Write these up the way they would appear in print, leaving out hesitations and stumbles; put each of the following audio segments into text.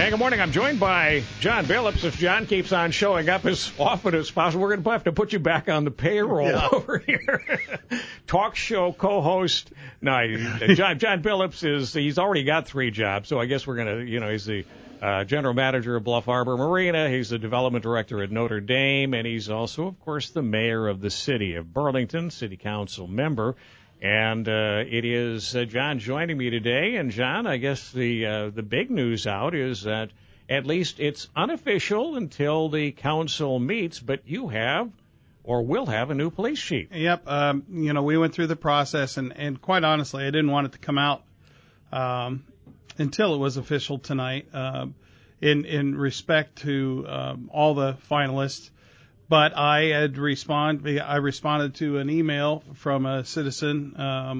Hey, good morning. I'm joined by John Billups. If John keeps on showing up as often as possible, we're going to have to put you back on the payroll over here. Talk show co-host. No, John Billups he's already got 3 jobs, so I guess we're going to, he's the general manager of Bluff Arbor Marina. He's the development director at Notre Dame, and he's also, of course, the mayor of the city of Burlington, city council member. And it is John joining me today. And, John, I guess the big news out is that at least it's unofficial until the council meets, but you have or will have a new police chief. Yep. We went through the process, and quite honestly, I didn't want it to come out until it was official tonight in respect to all the finalists. But I responded to an email from a citizen,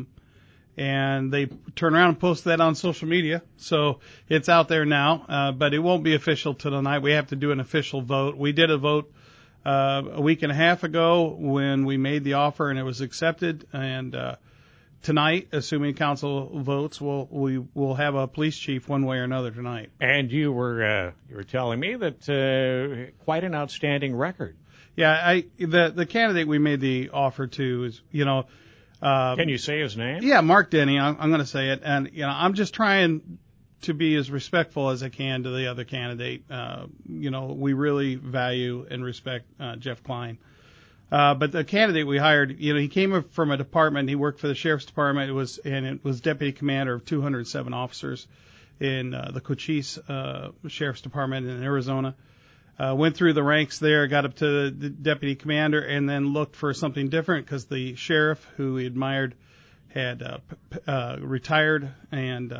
and they turned around and posted that on social media. So it's out there now, but it won't be official till tonight. We have to do an official vote. We did a vote a week and a half ago when we made the offer, and it was accepted. And tonight, assuming council votes, we will have a police chief one way or another tonight. And you were telling me that quite an outstanding record. Yeah, the candidate we made the offer to is, can you say his name? Yeah, Mark Denny. I'm going to say it, and I'm just trying to be as respectful as I can to the other candidate. We really value and respect Jeff Klein, but the candidate we hired, he came from a department. He worked for the sheriff's department. It was deputy commander of 207 officers in the Cochise sheriff's department in Arizona. Went through the ranks there, got up to the deputy commander, and then looked for something different because the sheriff, who he admired, had retired. And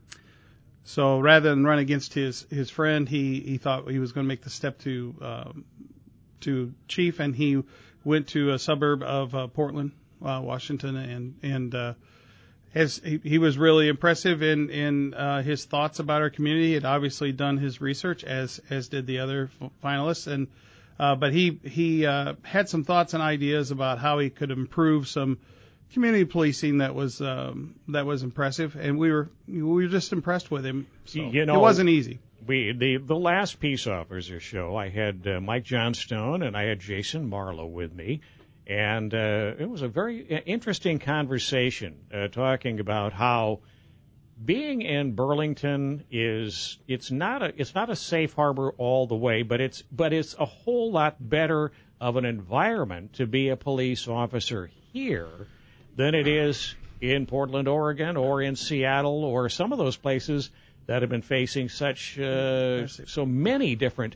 so rather than run against his friend, he thought he was going to make the step to chief, and he went to a suburb of Portland, Washington, and he was really impressive in his thoughts about our community. He had obviously done his research, as did the other finalists, and but he had some thoughts and ideas about how he could improve some community policing that was impressive, and we were just impressed with him. So it wasn't easy. The last Peace Officer show, I had Mike Johnstone and I had Jason Marlowe with me. And it was a very interesting conversation talking about how being in Burlington it's not a safe harbor all the way, but it's a whole lot better of an environment to be a police officer here than it is in Portland, Oregon, or in Seattle, or some of those places that have been facing such so many different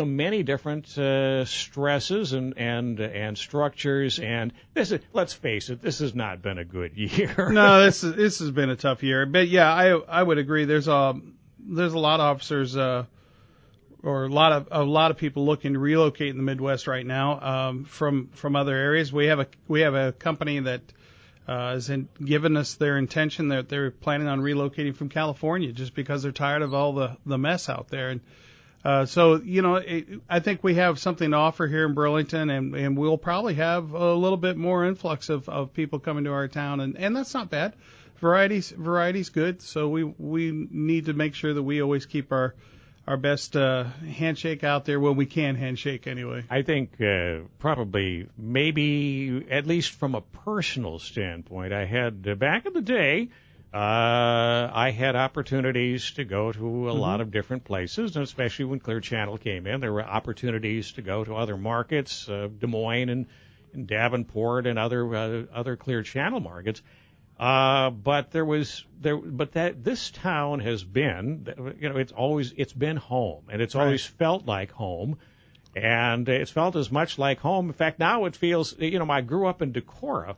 stresses and structures. And let's face it, this has not been a good year. No, this has been a tough year. But yeah, I would agree. There's a lot of officers or a lot of people looking to relocate in the Midwest right now from other areas. We have a company that has given us their intention that they're planning on relocating from California just because they're tired of all the mess out there. And so I think we have something to offer here in Burlington, and we'll probably have a little bit more influx of people coming to our town, and that's not bad. Variety's good, so we need to make sure that we always keep our best handshake out there when we can handshake anyway. I think probably maybe at least from a personal standpoint, I had back in the day, I had opportunities to go to a lot of different places, and especially when Clear Channel came in, there were opportunities to go to other markets, Des Moines and Davenport and other Clear Channel markets. But this town has been, it's been home, and it's always felt like home, and it's felt as much like home. In fact, now it feels, I grew up in Decorah.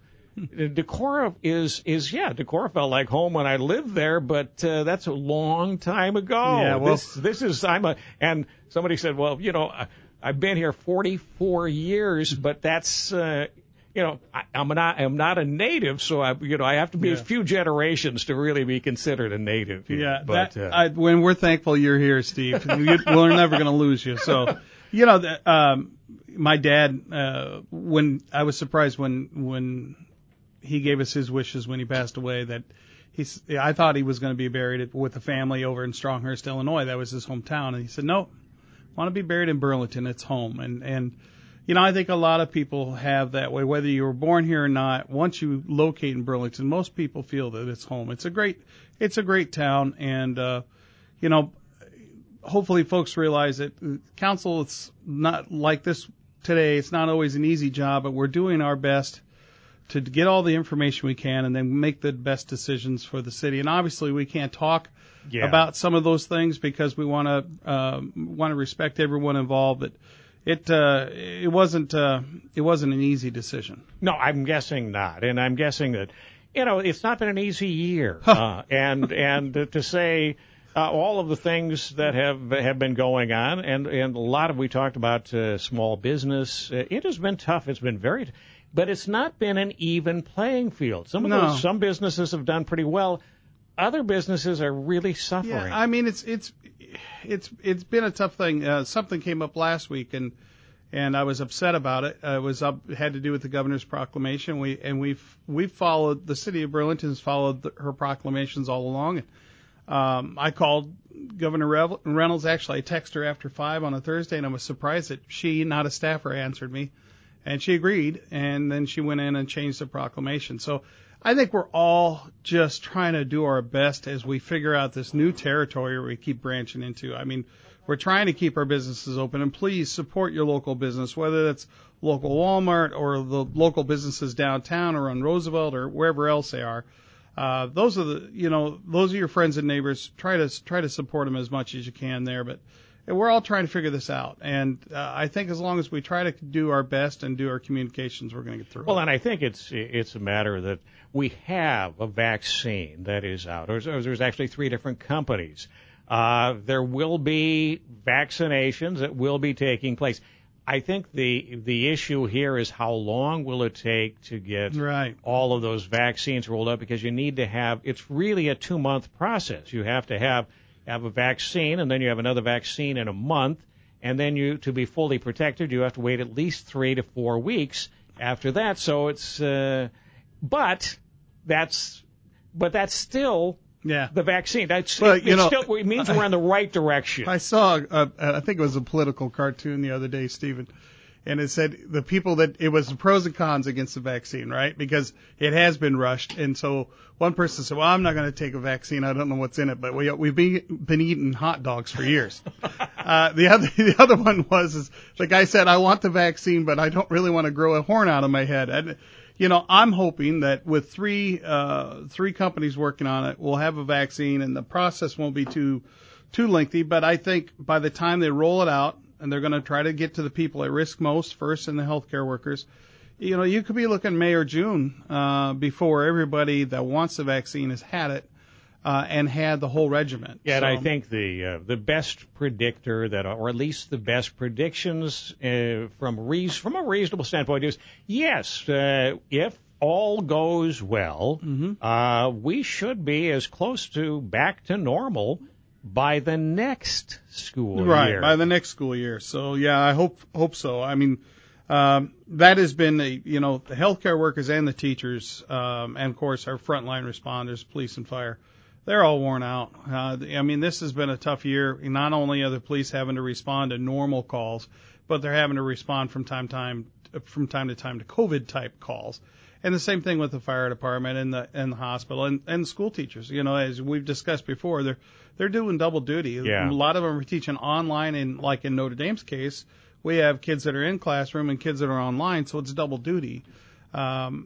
Decorah felt like home when I lived there, but that's a long time ago. Yeah, well, and somebody said, well, I've been here 44 years, but that's, I'm not a native, so I have to be a few generations to really be considered a native here. Yeah, but when we're thankful you're here, Steve, we're never going to lose you. So, my dad, when I was surprised when he gave us his wishes when he passed away, that I thought he was going to be buried with a family over in Stronghurst, Illinois. That was his hometown. And he said, no, I want to be buried in Burlington. It's home. And I think a lot of people have that way, whether you were born here or not. Once you locate in Burlington, most people feel that it's home. It's a great town. And, hopefully folks realize that council, it's not like this today. It's not always an easy job, but we're doing our best to get all the information we can and then make the best decisions for the city. And obviously we can't talk about some of those things because we want to respect everyone involved. But it wasn't an easy decision. No, I'm guessing not. And I'm guessing that, it's not been an easy year. And to say, all of the things that have been going on, and a lot of, we talked about small business. It has been tough. It's been very, but it's not been an even playing field. Some businesses have done pretty well. Other businesses are really suffering. Yeah, I mean it's been a tough thing. Something came up last week, and I was upset about it. It had to do with the governor's proclamation. We've followed, the city of Burlington's followed her proclamations all along. I called Governor Reynolds. Actually, I texted her after 5 on a Thursday, and I was surprised that she, not a staffer, answered me. And she agreed, and then she went in and changed the proclamation. So I think we're all just trying to do our best as we figure out this new territory we keep branching into. I mean, we're trying to keep our businesses open, and please support your local business, whether that's local Walmart or the local businesses downtown or on Roosevelt or wherever else they are. Those are your friends and neighbors. Try to support them as much as you can there. But we're all trying to figure this out. And I think as long as we try to do our best and do our communications, we're going to get through. Well, and I think it's a matter that we have a vaccine that is out. There's actually 3 different companies. There will be vaccinations that will be taking place. I think the issue here is how long will it take to get all of those vaccines rolled out, because you need to have, it's really a 2-month process. You have to have a vaccine, and then you have another vaccine in a month, and then to be fully protected, you have to wait at least 3 to 4 weeks after that. So it's, but that's still the vaccine. It means we're in the right direction. I saw, I think it was a political cartoon the other day, Stephen, and it said the people it was the pros and cons against the vaccine, right? Because it has been rushed. And so one person said, well, I'm not going to take a vaccine. I don't know what's in it, but we've been eating hot dogs for years. The other one was the guy said, I want the vaccine, but I don't really want to grow a horn out of my head. And, I'm hoping that with three companies working on it, we'll have a vaccine and the process won't be too lengthy. But I think by the time they roll it out, and they're going to try to get to the people at risk most first, and the healthcare workers, you could be looking May or June before everybody that wants the vaccine has had it and had the whole regimen. Yeah, and I think the best predictor or at least the best predictions from a reasonable standpoint is, yes, if all goes well, we should be as close to back to normal by the next school year. Right, by the next school year. So, yeah, I hope so. I mean, that has been, the healthcare workers and the teachers, and, of course, our frontline responders, police and fire, they're all worn out. This has been a tough year. Not only are the police having to respond to normal calls, but they're having to respond from time to time to COVID-type calls. And the same thing with the fire department and the hospital and the school teachers. As we've discussed before, they're doing double duty. Yeah. A lot of them are teaching online, and like in Notre Dame's case, we have kids that are in classroom and kids that are online, so it's double duty. I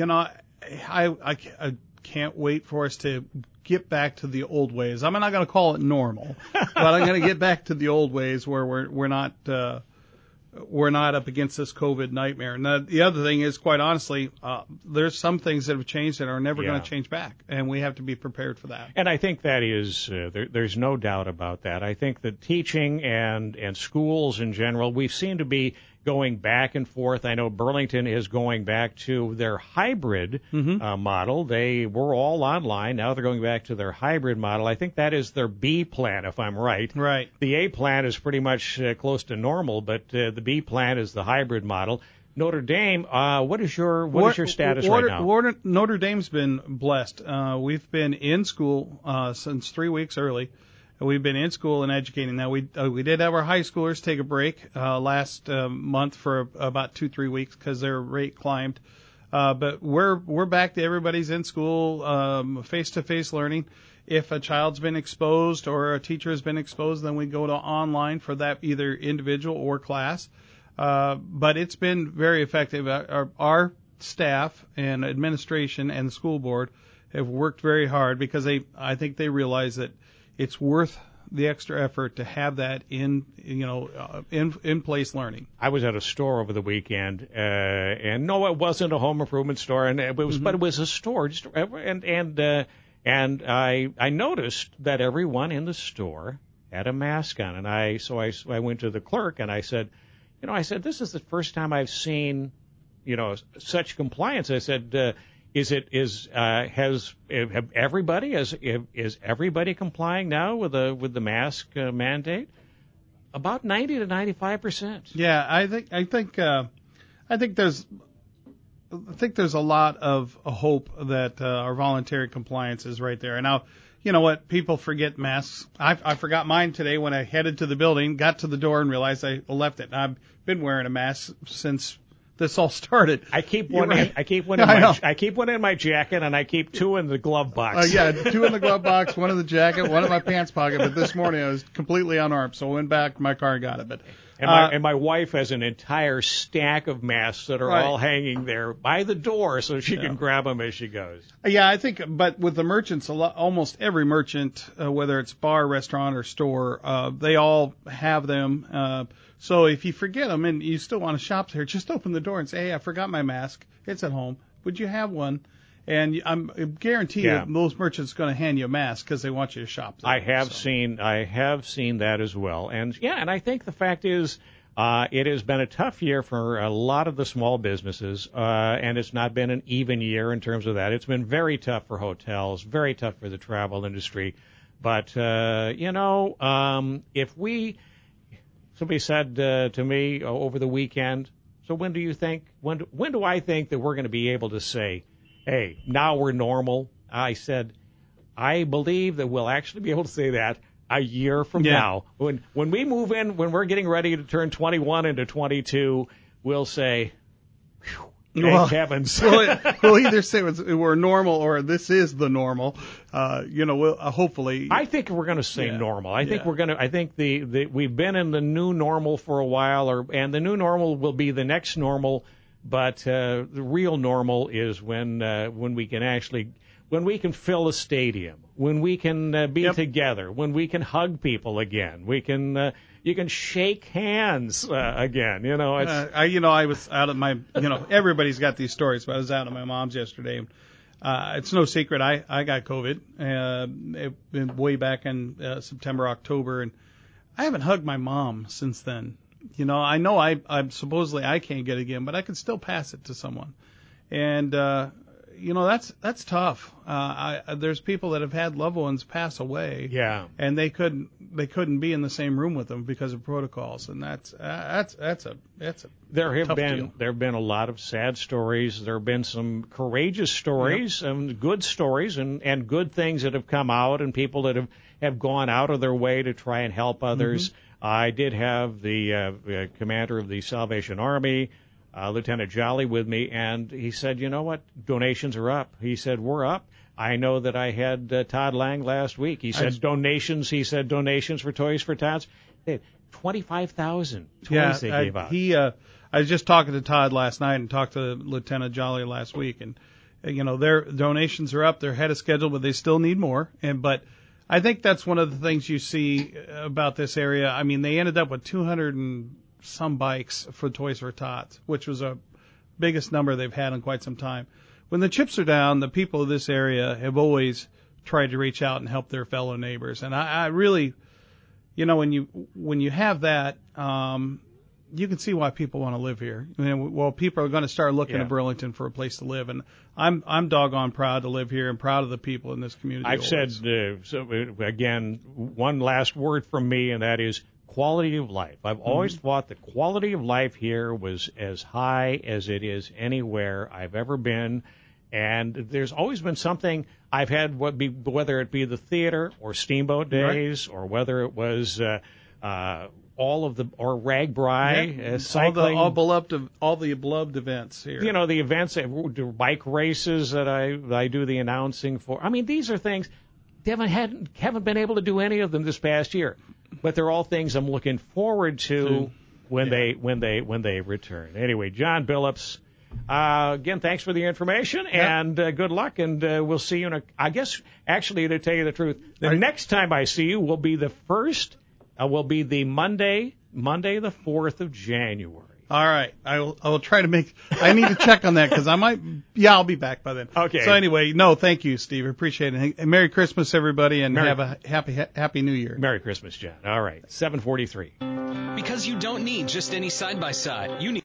can't wait for us to get back to the old ways. I'm not going to call it normal, but I'm going to get back to the old ways where we're not up against this COVID nightmare. And the other thing is, quite honestly, there's some things that have changed that are never going to change back, and we have to be prepared for that. And I think that is, there's no doubt about that. I think that teaching and schools in general, we seem to be going back and forth. I know Burlington is going back to their hybrid model. They were all online. Now they're going back to their hybrid model. I think that is their B plan, if I'm right. Right. The A plan is pretty much close to normal, but the B plan is the hybrid model. Notre Dame, what is your status right now? Notre Dame's been blessed. We've been in school since 3 weeks early. We've been in school and educating. Now we did have our high schoolers take a break last month for about 2-3 weeks because their rate climbed. But we're back to everybody's in school, face-to-face learning. If a child's been exposed or a teacher has been exposed, then we go to online for that either individual or class. But it's been very effective. Our staff and administration and the school board have worked very hard because I think they realize that it's worth the extra effort to have that in place learning. I was at a store over the weekend, and no, it wasn't a home improvement store, and it was, but it was a store, and I noticed that everyone in the store had a mask on, and I went to the clerk and I said, this is the first time I've seen, such compliance. I said, is everybody complying now with the mask mandate? About 90 to 95%. Yeah, I think there's a lot of hope that our voluntary compliance is right there. And now, you know what? People forget masks. I forgot mine today when I headed to the building, got to the door, and realized I left it. And I've been wearing a mask since this all started. I keep one in my jacket, and I keep 2 in the glove box. 2 in the glove box, 1 in the jacket, 1 in my pants pocket. But this morning I was completely unarmed, so I went back to my car and got it. But and my wife has an entire stack of masks that are all hanging there by the door, so she can grab them as she goes. Yeah, I think. But with the merchants, almost every merchant, whether it's bar, restaurant, or store, they all have them. So if you forget them and you still want to shop there, just open the door and say, "Hey, I forgot my mask. It's at home. Would you have one?" And I'm guarantee you those merchants are going to hand you a mask because they want you to shop there. I have seen that as well. And I think the fact is it has been a tough year for a lot of the small businesses, and it's not been an even year in terms of that. It's been very tough for hotels, very tough for the travel industry. But somebody said to me over the weekend, so when do I think that we're going to be able to say, hey, now we're normal? I said, I believe that we'll actually be able to say that a year from now. When we move in, when we're getting ready to turn 21 into 22, we'll say, thank heavens. We'll either say we're normal or this is the normal. We'll hopefully. I think we're going to say normal. I think we've been in the new normal for a while, and the new normal will be the next normal. But the real normal is when we can fill a stadium, when we can be together, when we can hug people again, you can shake hands again. I was out at my, everybody's got these stories, but I was out at my mom's yesterday. It's no secret I got COVID way back in September, October, and I haven't hugged my mom since then. I know I'm supposedly I can't get it again, but I can still pass it to someone. And, that's tough. There's people that have had loved ones pass away. Yeah. And they couldn't be in the same room with them because of protocols. And that's a tough deal. There have been a lot of sad stories. There have been some courageous stories and good stories and good things that have come out and people that have gone out of their way to try and help others. Mm-hmm. I did have the commander of the Salvation Army, Lieutenant Jolly, with me, and he said, you know what, donations are up. He said, we're up. I know that I had Todd Lang last week. He said donations for Toys for Tots. They had 25,000 toys they gave out. I was just talking to Todd last night and talked to Lieutenant Jolly last week, and their donations are up. They're ahead of schedule, but they still need more. But I think that's one of the things you see about this area. I mean, they ended up with 200 and some bikes for Toys for Tots, which was the biggest number they've had in quite some time. When the chips are down, the people of this area have always tried to reach out and help their fellow neighbors. And I really, when you have that, you can see why people want to live here. People are going to start looking to Burlington for a place to live, and I'm doggone proud to live here and proud of the people in this community. I've said, so again, one last word from me, and that is quality of life. I've always thought the quality of life here was as high as it is anywhere I've ever been. And there's always been something I've had, whether it be the theater or Steamboat Days, or whether it was RAGBRAI, cycling, all the beloved events here. You know, the events, the bike races that I do the announcing for. I mean, these are things. Haven't been able to do any of them this past year, but they're all things I'm looking forward to when they return. Anyway, John Billups. Again, thanks for the information, and good luck, and we'll see you I guess, actually, to tell you the truth, the next time I see you will be the Monday the 4th of January. All right. I will try to I need to check on that because I'll be back by then. Okay. So anyway, no, thank you, Steve. Appreciate it. And Merry Christmas, everybody, and have a happy New Year. Merry Christmas, John. All right. 7:43. Because you don't need just any side-by-side. You need